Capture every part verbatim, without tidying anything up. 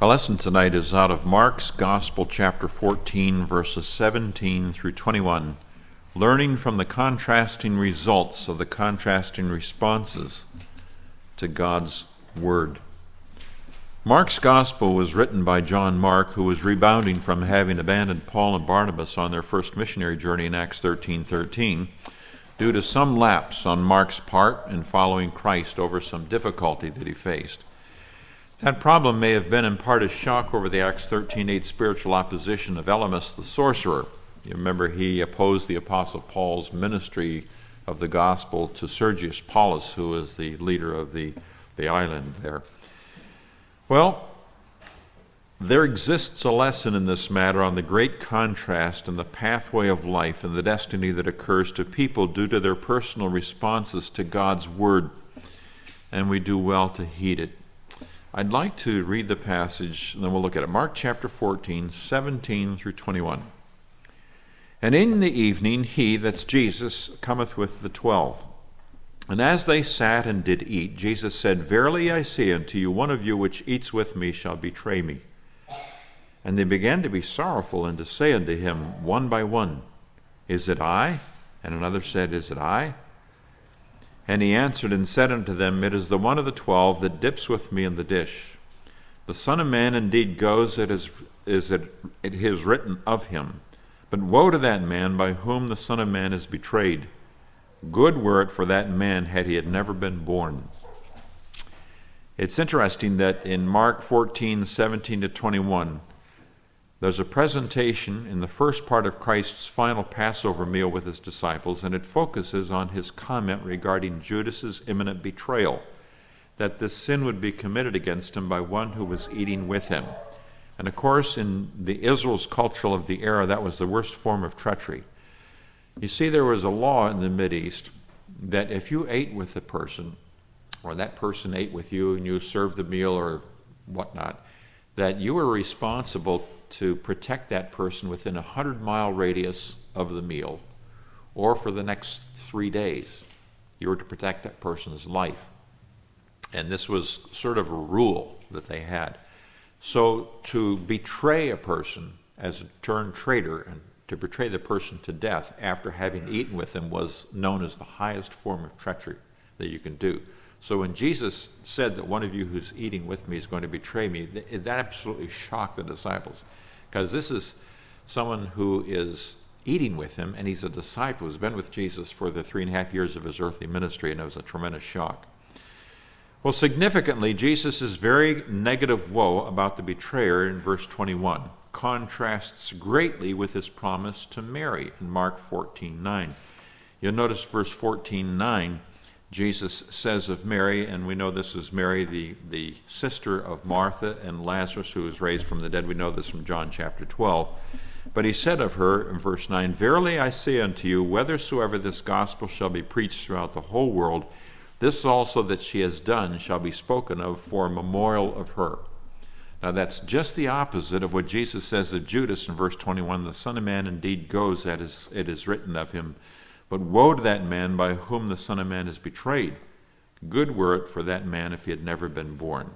Our lesson tonight is out of Mark's Gospel, chapter fourteen, verses seventeen through twenty-one, learning from the contrasting results of the contrasting responses to God's Word. Mark's Gospel was written by John Mark, who was rebounding from having abandoned Paul and Barnabas on their first missionary journey in Acts thirteen thirteen, due to some lapse on Mark's part in following Christ over some difficulty that he faced. That problem may have been in part a shock over the Acts thirteen eight spiritual opposition of Elymas the sorcerer. You remember he opposed the Apostle Paul's ministry of the gospel to Sergius Paulus, who was the leader of the, the island there. Well, there exists a lesson in this matter on the great contrast in the pathway of life and the destiny that occurs to people due to their personal responses to God's Word, and we do well to heed it. I'd like to read the passage, and then we'll look at it. Mark chapter fourteen, seventeen through twenty-one. And in the evening he, that's Jesus, cometh with the twelve. And as they sat and did eat, Jesus said, Verily I say unto you, one of you which eats with me shall betray me. And they began to be sorrowful, and to say unto him one by one, Is it I? And another said, Is it I? And he answered and said unto them, It is the one of the twelve that dips with me in the dish. The Son of Man indeed goes, it is, is it, it is written of him. But woe to that man by whom the Son of Man is betrayed. Good were it for that man had he had never been born. It's interesting that in Mark fourteen, seventeen to twenty-one, there's a presentation in the first part of Christ's final Passover meal with his disciples, and it focuses on his comment regarding Judas's imminent betrayal, that this sin would be committed against him by one who was eating with him. And of course, in the Israel's culture of the era, that was the worst form of treachery. You see, there was a law in the Mideast that if you ate with the person, or that person ate with you and you served the meal or whatnot, that you were responsible to protect that person within a hundred-mile radius of the meal, or for the next three days. You were to protect that person's life. And this was sort of a rule that they had. So to betray a person as a turned traitor and to betray the person to death after having eaten with them was known as the highest form of treachery that you can do. So when Jesus said that one of you who's eating with me is going to betray me, that absolutely shocked the disciples, because this is someone who is eating with him, and he's a disciple who's been with Jesus for the three and a half years of his earthly ministry, and it was a tremendous shock. Well, significantly, Jesus' very negative woe about the betrayer in verse twenty-one contrasts greatly with his promise to Mary in Mark fourteen nine. You'll notice verse fourteen nine, Jesus says of Mary, and we know this is Mary, the, the sister of Martha and Lazarus, who was raised from the dead. We know this from John chapter twelve. But he said of her in verse nine, Verily I say unto you, whithersoever this gospel shall be preached throughout the whole world, this also that she has done shall be spoken of for a memorial of her. Now that's just the opposite of what Jesus says of Judas in verse twenty-one. The Son of Man indeed goes, as it is written of him. But woe to that man by whom the Son of Man is betrayed. Good were it for that man if he had never been born.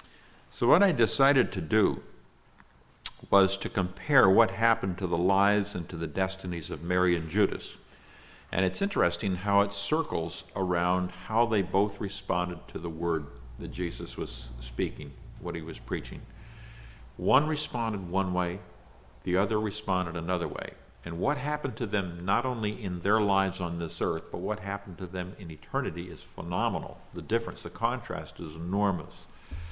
So what I decided to do was to compare what happened to the lives and to the destinies of Mary and Judas. And it's interesting how it circles around how they both responded to the word that Jesus was speaking, what he was preaching. One responded one way, the other responded another way. And what happened to them not only in their lives on this earth, but what happened to them in eternity is phenomenal. The difference, the contrast is enormous.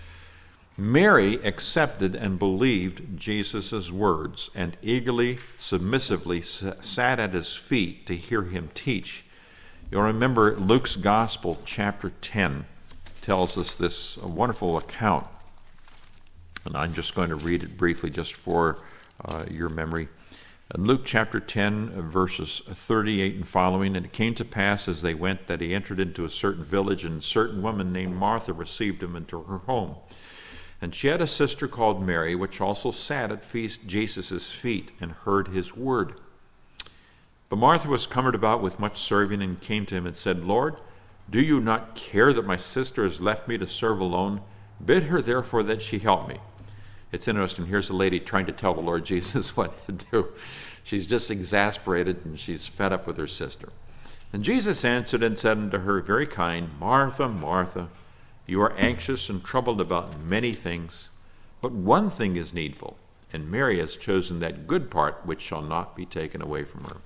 Mary accepted and believed Jesus' words and eagerly, submissively sat at his feet to hear him teach. You'll remember Luke's Gospel, chapter ten, tells us this wonderful account. And I'm just going to read it briefly just for uh, your memory. In Luke chapter ten, verses thirty-eight and following, And it came to pass as they went that he entered into a certain village, and a certain woman named Martha received him into her home. And she had a sister called Mary, which also sat at feast Jesus' feet and heard his word. But Martha was cumbered about with much serving, and came to him and said, Lord, do you not care that my sister has left me to serve alone? Bid her therefore that she help me. It's interesting. Here's a lady trying to tell the Lord Jesus what to do. She's just exasperated, and she's fed up with her sister. And Jesus answered and said unto her, very kind, Martha, Martha, you are anxious and troubled about many things, but one thing is needful, and Mary has chosen that good part which shall not be taken away from her.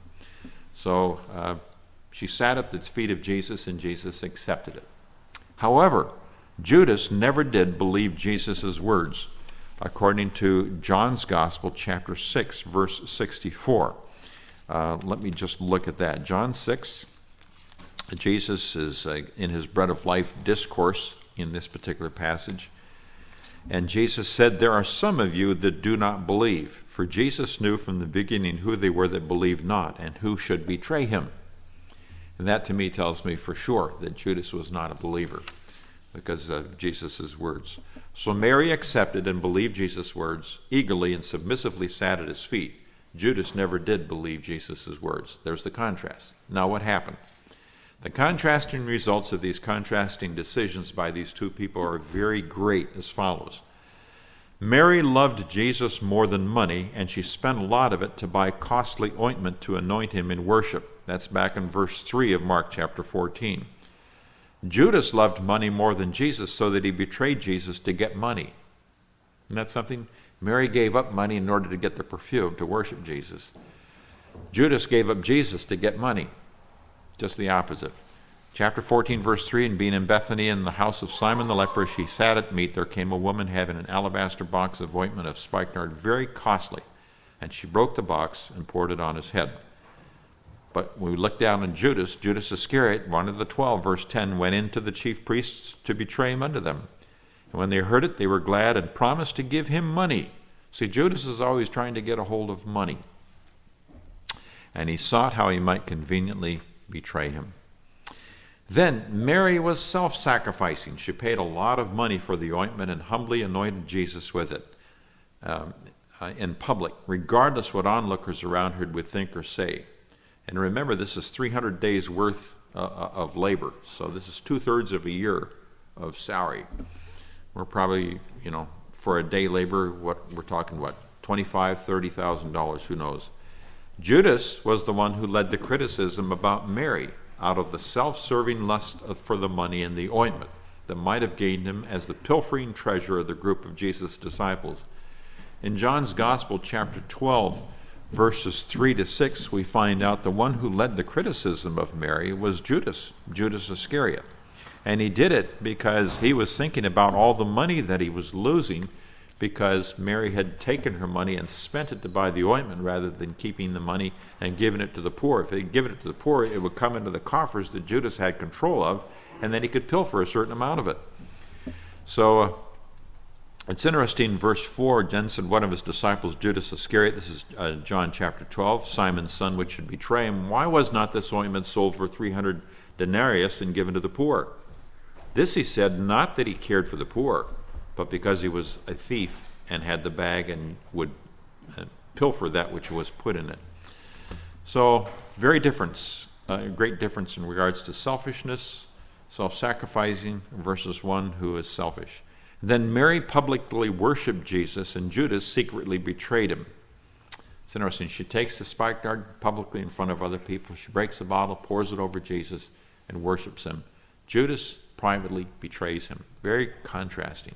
So uh, she sat at the feet of Jesus, and Jesus accepted it. However, Judas never did believe Jesus' words, according to John's Gospel, chapter six, verse sixty-four. Uh, let me just look at that. John six, Jesus is uh, in his Bread of Life discourse in this particular passage. And Jesus said, there are some of you that do not believe. For Jesus knew from the beginning who they were that believed not, and who should betray him. And that to me tells me for sure that Judas was not a believer, because of Jesus' words. So Mary accepted and believed Jesus' words, eagerly and submissively sat at his feet. Judas never did believe Jesus' words. There's the contrast. Now what happened? The contrasting results of these contrasting decisions by these two people are very great as follows. Mary loved Jesus more than money, and she spent a lot of it to buy costly ointment to anoint him in worship. That's back in verse three of Mark chapter fourteen. Judas loved money more than Jesus, so that he betrayed Jesus to get money. Isn't that something? Mary gave up money in order to get the perfume to worship Jesus. Judas gave up Jesus to get money. Just the opposite. Chapter fourteen, verse three, and being in Bethany in the house of Simon the leper, she sat at meat. There came a woman having an alabaster box of ointment of spikenard, very costly. And she broke the box and poured it on his head. But when we look down on Judas, Judas Iscariot, one of the twelve, verse ten, went into the chief priests to betray him unto them. And when they heard it, they were glad and promised to give him money. See, Judas is always trying to get a hold of money. And he sought how he might conveniently betray him. Then Mary was self-sacrificing. She paid a lot of money for the ointment and humbly anointed Jesus with it um, uh, in public, regardless what onlookers around her would think or say. And remember, this is three hundred days worth uh, of labor. So this is two-thirds of a year of salary. We're probably, you know, for a day labor, what we're talking, what, twenty-five thousand dollars, thirty thousand dollars, who knows. Judas was the one who led the criticism about Mary out of the self-serving lust for the money and the ointment that might have gained him as the pilfering treasurer of the group of Jesus' disciples. In John's Gospel, chapter twelve, verses three to six, we find out the one who led the criticism of Mary was Judas, Judas Iscariot. And he did it because he was thinking about all the money that he was losing because Mary had taken her money and spent it to buy the ointment rather than keeping the money and giving it to the poor. If they had given it to the poor, it would come into the coffers that Judas had control of, and then he could pilfer a certain amount of it. So uh, it's interesting, verse four, then said one of his disciples, Judas Iscariot, this is uh, John chapter twelve, Simon's son, which should betray him, why was not this ointment sold for three hundred denarius and given to the poor? This he said, not that he cared for the poor, but because he was a thief and had the bag and would uh, pilfer that which was put in it. So, very difference, a uh, great difference in regards to selfishness, self-sacrificing versus one who is selfish. Then Mary publicly worshiped Jesus, and Judas secretly betrayed him. It's interesting. She takes the spikenard publicly in front of other people. She breaks the bottle, pours it over Jesus, and worships him. Judas privately betrays him. Very contrasting.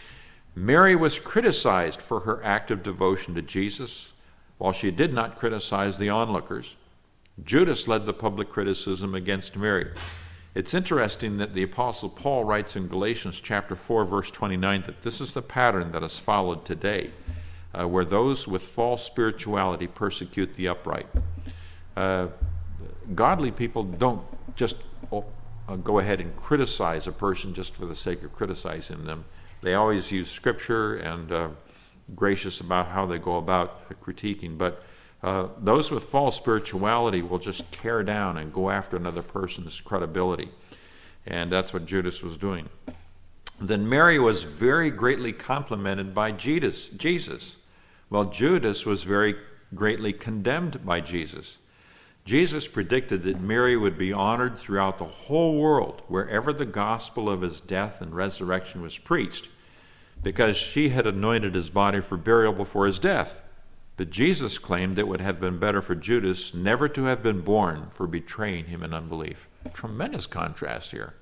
Mary was criticized for her act of devotion to Jesus, while she did not criticize the onlookers. Judas led the public criticism against Mary. It's interesting that the Apostle Paul writes in Galatians chapter four, verse twenty-nine, that this is the pattern that is followed today, uh, where those with false spirituality persecute the upright. Uh, godly people don't just oh, uh, go ahead and criticize a person just for the sake of criticizing them. They always use Scripture and uh, gracious about how they go about critiquing. But uh, those with false spirituality will just tear down and go after another person's credibility. And that's what Judas was doing. Then Mary was very greatly complimented by Jesus, Jesus, while Judas was very greatly condemned by Jesus. Jesus predicted that Mary would be honored throughout the whole world, wherever the gospel of his death and resurrection was preached, because she had anointed his body for burial before his death. But Jesus claimed it would have been better for Judas never to have been born for betraying him in unbelief. Tremendous contrast here.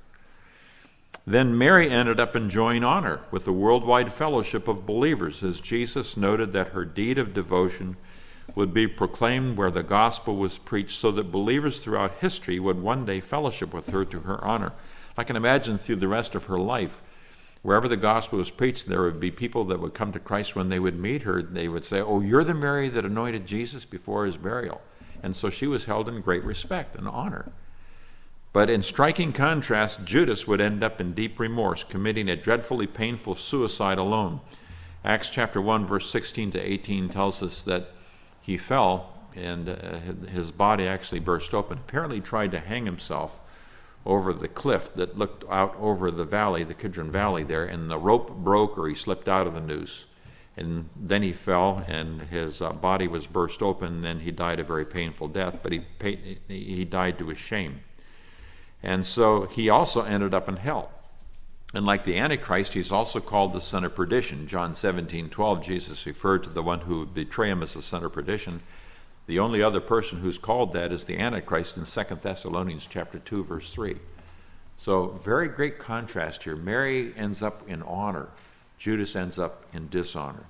Then Mary ended up enjoying honor with the worldwide fellowship of believers, as Jesus noted that her deed of devotion would be proclaimed where the gospel was preached, so that believers throughout history would one day fellowship with her to her honor. I can imagine through the rest of her life, wherever the gospel was preached, there would be people that would come to Christ. When they would meet her, they would say, "Oh, you're the Mary that anointed Jesus before his burial." And so she was held in great respect and honor. But in striking contrast, Judas would end up in deep remorse, committing a dreadfully painful suicide alone. Acts chapter one, verse sixteen to eighteen tells us that he fell and uh, his body actually burst open. Apparently he tried to hang himself over the cliff that looked out over the valley, the Kidron Valley there, and the rope broke or he slipped out of the noose. And then he fell and his uh, body was burst open, and then he died a very painful death, but he, paid, he died to his shame. And so he also ended up in hell. And like the Antichrist, he's also called the son of perdition. John seventeen twelve, Jesus referred to the one who would betray him as the son of perdition. The only other person who's called that is the Antichrist in Second Thessalonians chapter two, verse three. So very great contrast here. Mary ends up in honor. Judas ends up in dishonor.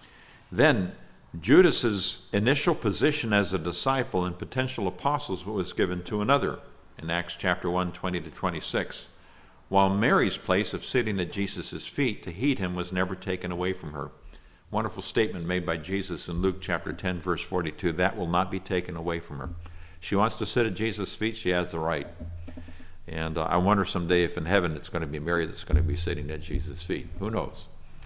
Then Judas's initial position as a disciple and potential apostle was given to another in Acts chapter one, twenty to twenty-six. While Mary's place of sitting at Jesus' feet to heed him was never taken away from her. Wonderful statement made by Jesus in Luke chapter ten, verse forty-two. That will not be taken away from her. She wants to sit at Jesus' feet. She has the right. And uh, I wonder someday if in heaven it's going to be Mary that's going to be sitting at Jesus' feet. Who knows?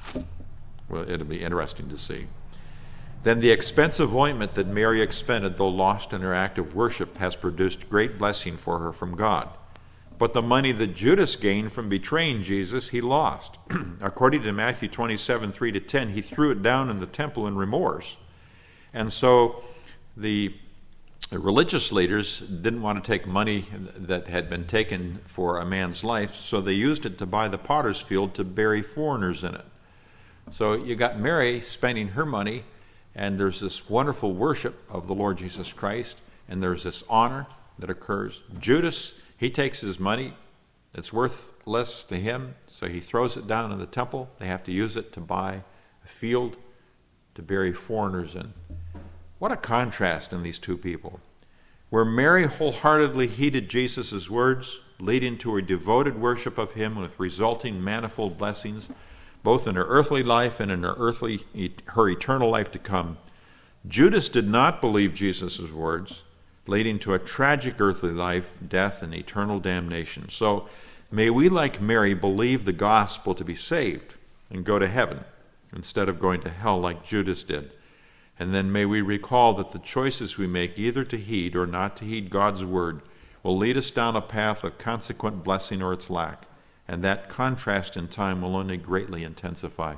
Well, it'll be interesting to see. Then the expensive ointment that Mary expended, though lost in her act of worship, has produced great blessing for her from God. But the money that Judas gained from betraying Jesus, he lost. According to Matthew twenty-seven, three to ten, he threw it down in the temple in remorse. And so the religious leaders didn't want to take money that had been taken for a man's life, so they used it to buy the potter's field to bury foreigners in it. So you got Mary spending her money, and there's this wonderful worship of the Lord Jesus Christ, and there's this honor that occurs. Judas, he takes his money, it's worth less to him, so he throws it down in the temple. They have to use it to buy a field to bury foreigners in. What a contrast in these two people. Where Mary wholeheartedly heeded Jesus' words, leading to a devoted worship of him with resulting manifold blessings, both in her earthly life and in her earthly, her eternal life to come. Judas did not believe Jesus' words, leading to a tragic earthly life, death, and eternal damnation. So may we, like Mary, believe the gospel to be saved and go to heaven instead of going to hell like Judas did. And then may we recall that the choices we make, either to heed or not to heed God's word, will lead us down a path of consequent blessing or its lack. And that contrast in time will only greatly intensify.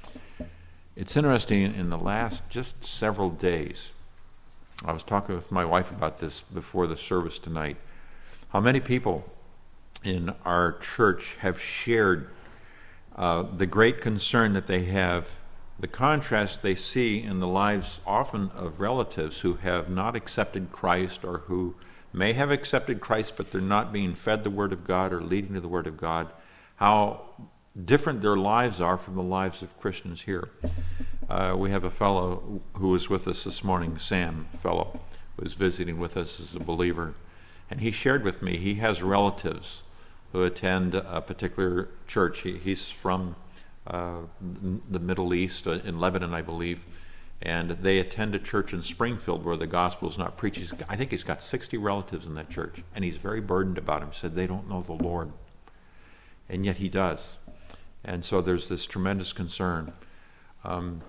It's interesting, in the last just several days, I was talking with my wife about this before the service tonight, how many people in our church have shared uh, the great concern that they have, the contrast they see in the lives often of relatives who have not accepted Christ, or who may have accepted Christ but they're not being fed the Word of God or leading to the Word of God, how different their lives are from the lives of Christians here. Uh, we have a fellow who was with us this morning, Sam, a fellow who was visiting with us as a believer, and he shared with me he has relatives who attend a particular church. He, he's from uh, the Middle East, uh, in Lebanon, I believe, and they attend a church in Springfield where the gospel is not preached. He's, I think he's got sixty relatives in that church, and he's very burdened about them. He said they don't know the Lord, and yet he does. And so there's this tremendous concern. Um,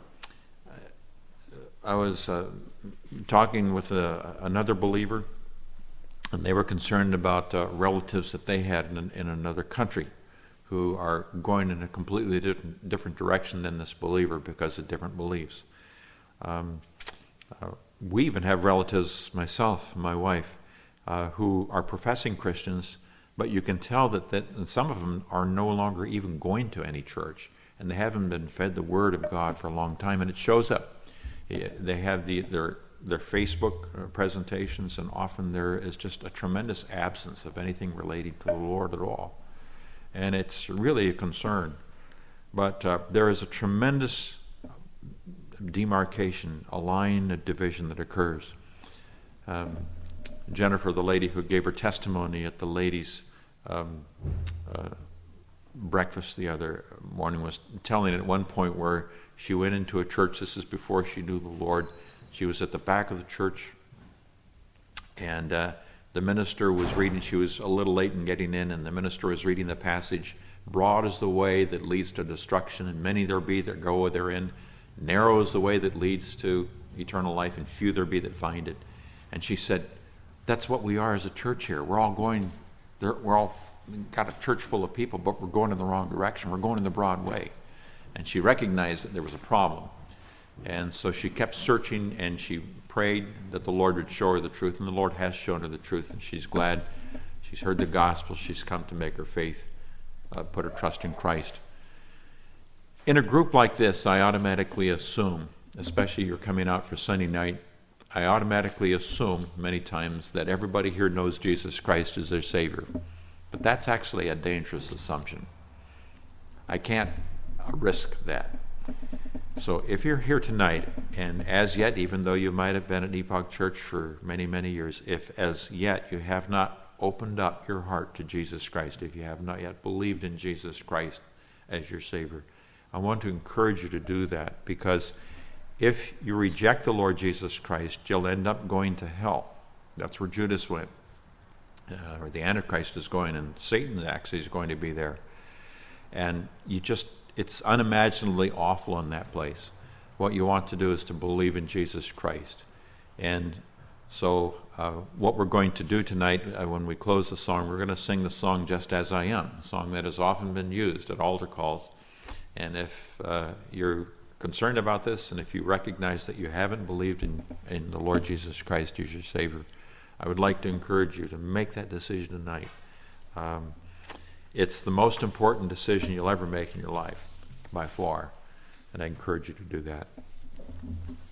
I was uh, talking with a, another believer, and they were concerned about uh, relatives that they had in, in another country who are going in a completely different, different direction than this believer because of different beliefs. Um, uh, we even have relatives, myself and my wife, uh, who are professing Christians, but you can tell that, that some of them are no longer even going to any church. and they haven't been fed the Word of God for a long time, and it shows up. They have the, their their Facebook presentations, and often there is just a tremendous absence of anything relating to the Lord at all. And it's really a concern. But uh, there is a tremendous demarcation, a line of division that occurs. Um, Jennifer, the lady who gave her testimony at the ladies' um, uh, breakfast the other morning, was telling at one point where she went into a church. This is before she knew the Lord. She was at the back of the church, and uh, the minister was reading. She was a little late in getting in, and the minister was reading the passage, "Broad is the way that leads to destruction, and many there be that go therein. Narrow is the way that leads to eternal life, and few there be that find it." And she said, "That's what we are as a church here. We're all going, we're all got a church full of people, but we're going in the wrong direction. We're going in the broad way." And she recognized that there was a problem. And so she kept searching, and she prayed that the Lord would show her the truth, and the Lord has shown her the truth, and she's glad. She's heard the gospel. She's come to make her faith, uh, put her trust in Christ. In a group like this, I automatically assume, especially you're coming out for Sunday night, I automatically assume many times that everybody here knows Jesus Christ as their Savior. But that's actually a dangerous assumption. I can't risk that. So if you're here tonight, and as yet, even though you might have been at Epoch Church for many, many years, if as yet you have not opened up your heart to Jesus Christ, if you have not yet believed in Jesus Christ as your Savior, I want to encourage you to do that, because if you reject the Lord Jesus Christ, you'll end up going to hell. That's where Judas went, uh, or the Antichrist is going, and Satan actually is going to be there. And you just, it's unimaginably awful in that place. What you want to do is to believe in Jesus Christ. And so uh, what we're going to do tonight, uh, when we close the song, we're going to sing the song "Just As I Am," a song that has often been used at altar calls. And if uh, you're concerned about this, and if you recognize that you haven't believed in, in the Lord Jesus Christ as your Savior, I would like to encourage you to make that decision tonight. Um, it's the most important decision you'll ever make in your life, by far, and I encourage you to do that.